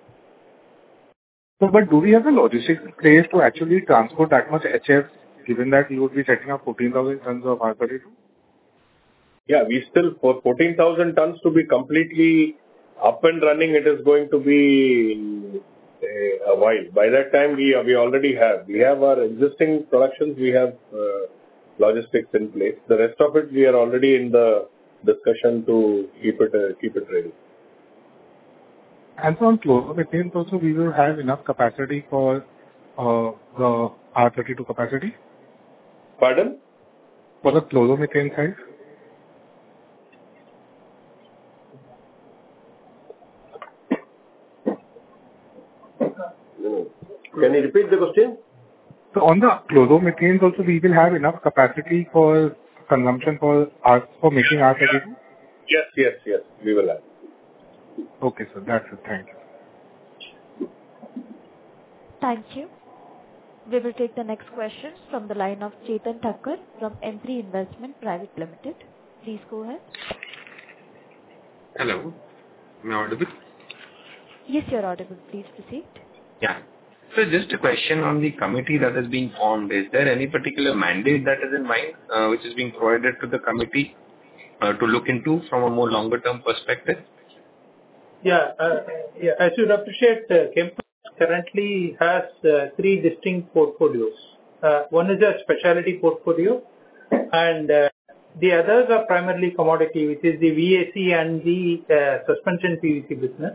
So, but do we have the logistics in place to actually transport that much H F, given that we would be setting up fourteen thousand tons of R thirty-two? Yeah, we still, for fourteen thousand tons to be completely up and running, it is going to be a, a while. By that time, we we already have. We have our existing productions. We have uh, logistics in place. The rest of it, we are already in the discussion to keep it uh, keep it ready. And from chloromethane also, we will have enough capacity for uh, the R thirty-two capacity? Pardon? For the chloromethane side? Can you repeat the question? So on the chloromethanes also, we will have enough capacity for consumption for R, for making R thirty-two? Yes, yes, yes, we will have. Okay, sir. That's it. Thank you. Thank you. We will take the next question from the line of Chetan Thakkar from M three Investment Private Limited. Please go ahead. Hello. Am I audible? Yes, you're audible. Please proceed. Yeah. So just a question on the committee that is being formed. Is there any particular mandate that is in mind, uh, which is being provided to the committee uh, to look into from a more longer term perspective? Yeah, uh, yeah. As you'd appreciate, uh, Chemplast currently has uh, three distinct portfolios. Uh, one is a specialty portfolio, and uh, the others are primarily commodity, which is the V A C and the uh, suspension P V C business.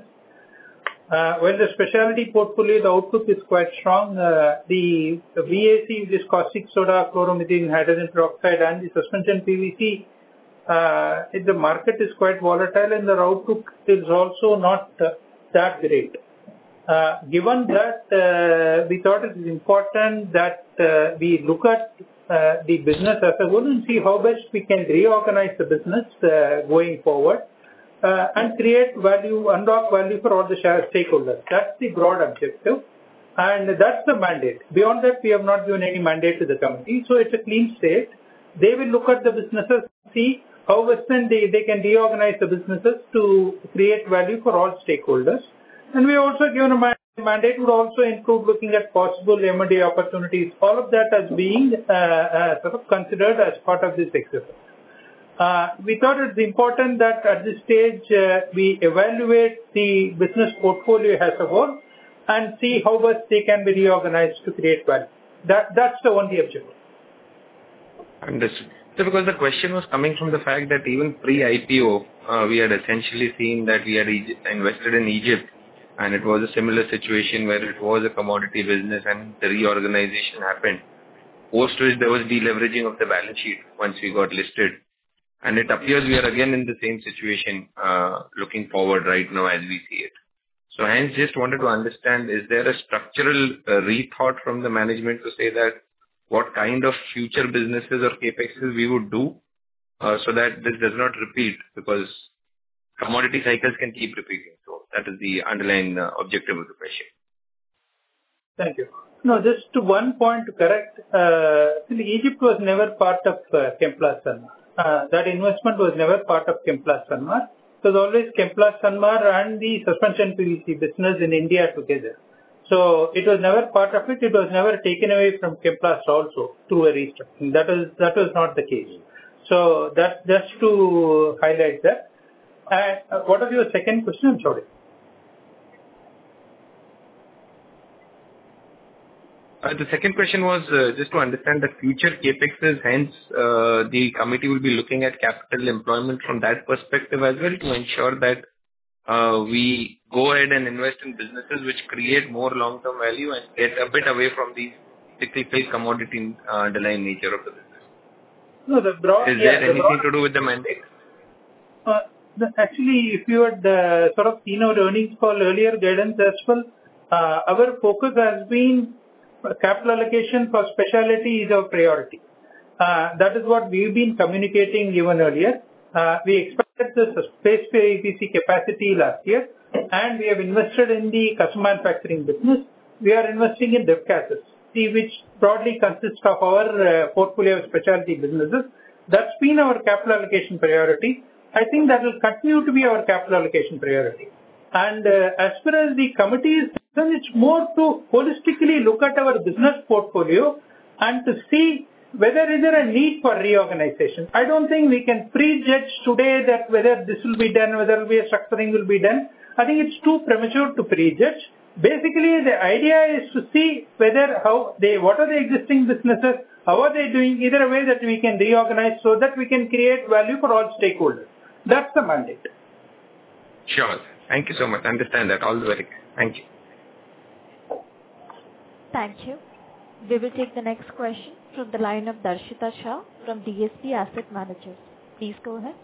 Uh, well, the specialty portfolio, the outlook is quite strong. Uh, the, the V A C, which is caustic soda, chloromethane, hydrogen peroxide, and the suspension P V C, uh, the market is quite volatile and the outlook is also not uh, that great. Uh, given that, uh, we thought it is important that uh, we look at uh, the business as a whole and see how best we can reorganize the business uh, going forward. Uh, and create value, unlock value for all the share stakeholders. That's the broad objective, and that's the mandate. Beyond that, we have not given any mandate to the committee, so it's a clean slate. They will look at the businesses, see how Western they, they can reorganize the businesses to create value for all stakeholders. And we also given a mandate would also include looking at possible M and A opportunities. All of that as being uh, uh, sort of considered as part of this exercise. Uh, we thought it's important that at this stage uh, we evaluate the business portfolio as a whole and see how best they can be reorganized to create value. That, that's the only objective. Understood. So because the question was coming from the fact that even pre-I P O, uh, we had essentially seen that we had Egypt, invested in Egypt, and it was a similar situation where it was a commodity business and the reorganization happened. Post which there was deleveraging of the balance sheet once we got listed. And it appears we are again in the same situation uh, looking forward right now as we see it. So hence just wanted to understand, is there a structural uh, rethought from the management to say that what kind of future businesses or capexes we would do uh, so that this does not repeat, because commodity cycles can keep repeating. So that is the underlying uh, objective of the question. Thank you. No, just to one point to correct, uh, Egypt was never part of uh, Chemplast Sanmar. Uh, that investment was never part of Chemplast Sanmar. It was always Chemplast Sanmar and the suspension P V C business in India together. So it was never part of it. It was never taken away from Chemplast also through a restructuring. That is that was not the case. So that just to highlight that. And uh, what was your second question? I'm sorry. Uh, the second question was uh, just to understand the future capexes, hence uh, the committee will be looking at capital employment from that perspective as well to ensure that uh, we go ahead and invest in businesses which create more long-term value and get a bit away from the cyclical commodity uh, underlying nature of the business. No, the broad, Is yeah, there the anything broad, to do with the mandate? Uh, the, actually, if you had uh, sort of seen our earnings call earlier guidance as well, uh, our focus has been capital allocation for specialty is our priority. Uh, that is what we've been communicating even earlier. Uh, we expected the space P V C capacity last year, and we have invested in the custom manufacturing business. We are investing in DevCases, which broadly consists of our uh, portfolio of specialty businesses. That's been our capital allocation priority. I think that will continue to be our capital allocation priority. And uh, as far as the committee is concerned, it's more to holistically look at our business portfolio and to see whether is there a need for reorganization. I don't think we can prejudge today that whether this will be done, whether will be a structuring will be done. I think it's too premature to prejudge. basically the idea is to see whether how they, what are the existing businesses, how are they doing, either a way that we can reorganize so that we can create value for all stakeholders. That's the mandate. Sure. Thank you so much. Understand that. All the very good. Thank you. Thank you. We will take the next question from the line of Darshita Shah from D S P Asset Managers. Please go ahead.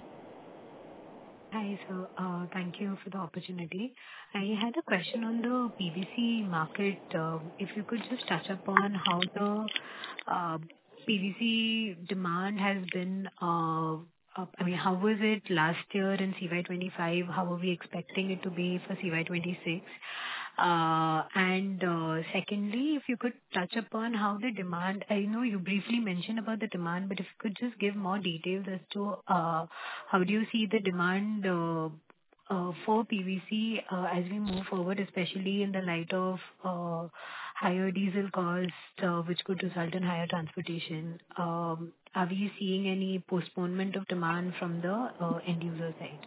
Hi, sir. Uh, Thank you for the opportunity. I had a question on the P V C market. Uh, If you could just touch upon how the uh, P V C demand has been, uh, up- I mean, how was it last year in C Y twenty-five? How are we expecting it to be for C Y twenty-six? Uh, And uh, secondly, if you could touch upon how the demand, I know you briefly mentioned about the demand, but if you could just give more details as to uh, how do you see the demand uh, uh, for P V C uh, as we move forward, especially in the light of uh, higher diesel cost, uh, which could result in higher transportation. Um, Are we seeing any postponement of demand from the uh, end user side?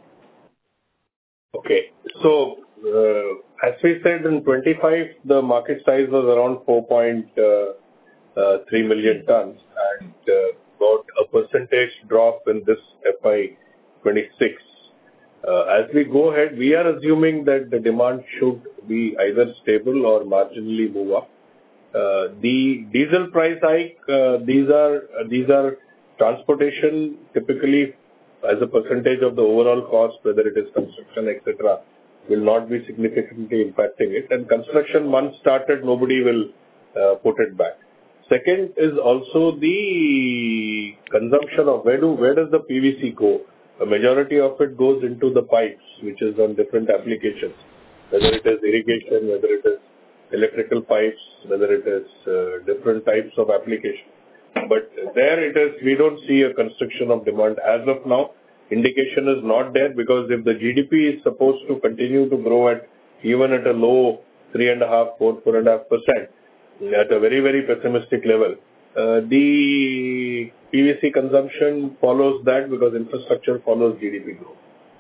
Okay. So, uh, as we said, in twenty-five, the market size was around four point three million tons, and uh, about a percentage drop in this F Y twenty-six. Uh, As we go ahead, we are assuming that the demand should be either stable or marginally move up. Uh, The diesel price hike, uh, these are uh, these are transportation typically as a percentage of the overall cost, whether it is construction, et cetera, will not be significantly impacting it. And construction once started, nobody will uh, put it back. Second is also the consumption of where do where does the P V C go? A majority of it goes into the pipes, which is on different applications, whether it is irrigation, whether it is electrical pipes, whether it is uh, different types of application. But there it is, we don't see a constriction of demand as of now. Indication is not there because if the G D P is supposed to continue to grow at even at a low three and a half, four, four and a half percent, at a very, very pessimistic level, uh, the P V C consumption follows that because infrastructure follows G D P growth.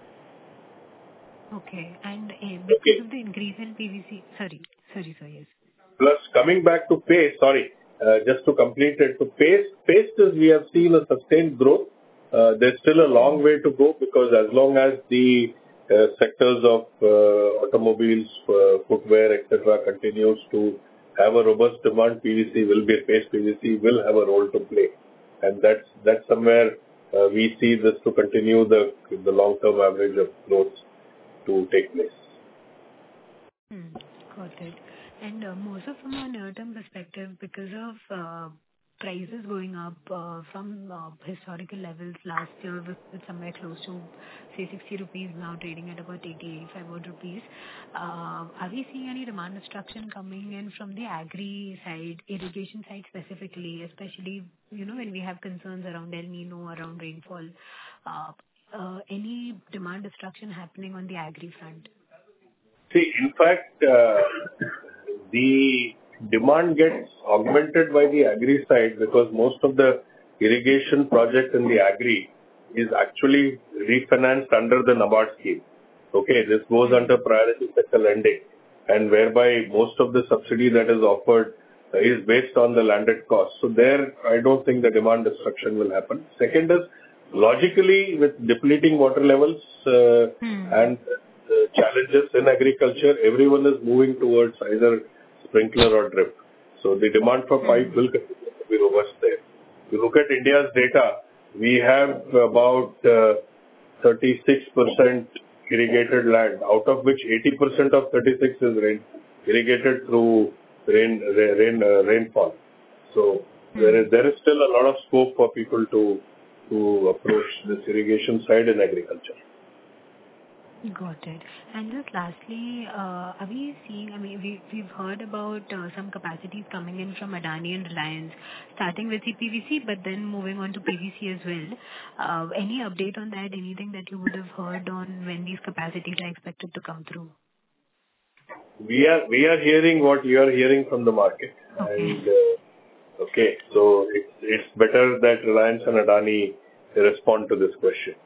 Okay. And uh, because Okay. of the increase in P V C, sorry, sorry, sir, yes. Plus, coming back to paste, sorry, uh, just to complete it, to paste, paste is we have seen a sustained growth. Uh, There's still a long way to go because as long as the uh, sectors of uh, automobiles, uh, footwear, et cetera, continues to have a robust demand, P V C will be, paste P V C will have a role to play. And that's that's somewhere uh, we see this to continue the the long-term average of growth to take place. Hmm, got it. And uh, more so from a near-term perspective, because of uh, prices going up uh, from uh, historical levels last year was was somewhere close to, say, sixty rupees, now trading at about eighty, eighty-five odd rupees. Uh, Are we seeing any demand destruction coming in from the agri side, irrigation side specifically, especially, you know, when we have concerns around El Nino, around rainfall? Uh, uh, Any demand destruction happening on the agri front? See, in fact, uh, the demand gets augmented by the agri side because most of the irrigation project in the agri is actually refinanced under the NABARD scheme. Okay, this goes under priority sector lending, and whereby most of the subsidy that is offered uh, is based on the landed cost. So there, I don't think the demand destruction will happen. Second is, logically, with depleting water levels uh, Hmm. and uh, challenges in agriculture, everyone is moving towards either sprinkler or drip. So the demand for pipe will continue to be robust there. If you look at India's data, we have about uh, thirty-six percent irrigated land, out of which eighty percent of thirty-six is rain, irrigated through rain, ra- rain, uh, rainfall. So there is there is still a lot of scope for people to to approach this irrigation side in agriculture. Got it. And just lastly, uh, are we seeing, I mean, we, we've heard about uh, some capacities coming in from Adani and Reliance, starting with the P V C, but then moving on to P V C as well. Uh, Any update on that? Anything that you would have heard on when these capacities are expected to come through? We are we are hearing what you are hearing from the market. Okay. And uh, okay, so it's it's better that Reliance and Adani respond to this question.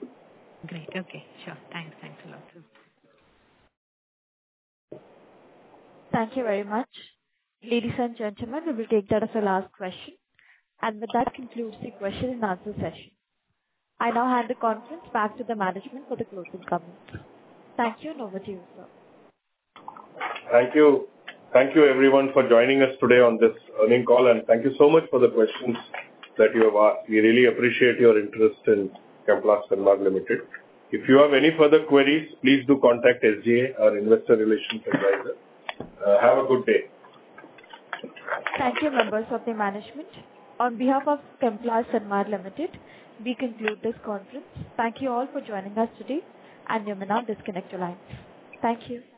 Great. Okay. Sure. Thanks. Thanks a lot, sir. Thank you very much. Ladies and gentlemen, we will take that as the last question, and with that concludes the question and answer session. I now hand the conference back to the management for the closing comments. Thank you, and over to you, sir. Thank you. Thank you everyone for joining us today on this earnings call, and thank you so much for the questions that you have asked. We really appreciate your interest in Chemplast Sanmar Limited. If you have any further queries, please do contact S G A, our investor relations advisor. Uh, have a good day. Thank you, members of the management. On behalf of Chemplast Sanmar Limited, we conclude this conference. Thank you all for joining us today, and you may now disconnect your lines. Thank you.